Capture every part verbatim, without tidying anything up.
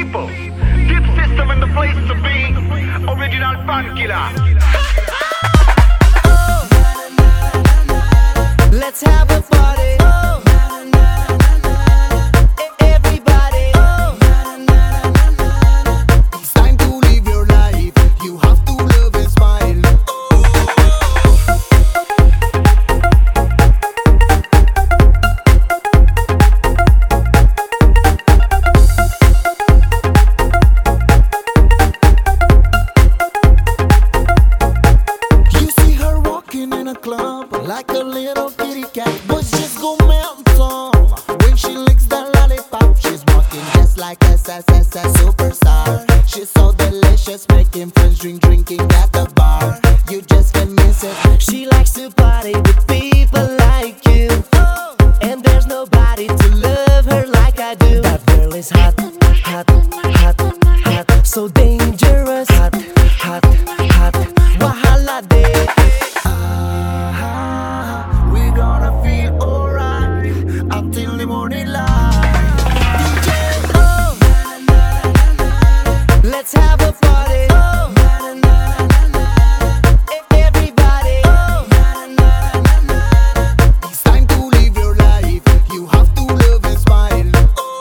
people. Deep system in the place to be. Original fan killer. Let's have a party. Everybody. It's time to live your life. You have to love and smile. You see her walking in a club like a little kitty cat, but she's go mental when she licks that lollipop. She's walking just like a S S S superstar. She's so delicious, making friends drink, drinking at the bar. You just can't miss it. She likes to party with people like you, and there's nobody to love her like I do. That girl is hot, hot, hot, hot, so dangerous. Hot, hot, hot, wahala day. Ah, we gonna feel alright until the morning light. D J, Oh, let's have a party. Everybody. it's time to live your life. You have to love and smile.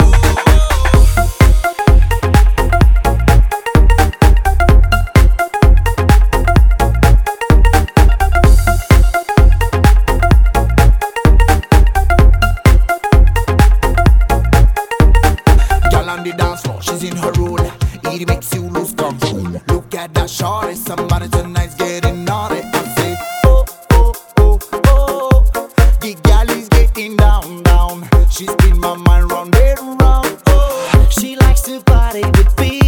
Girl on the dance floor, she's in her role. It makes you lose control. Look at that shorty, somebody tonight's getting naughty. I say, oh, oh, oh, oh. The gal is getting down, down. She spin my mind round and round. Oh, She likes to party with people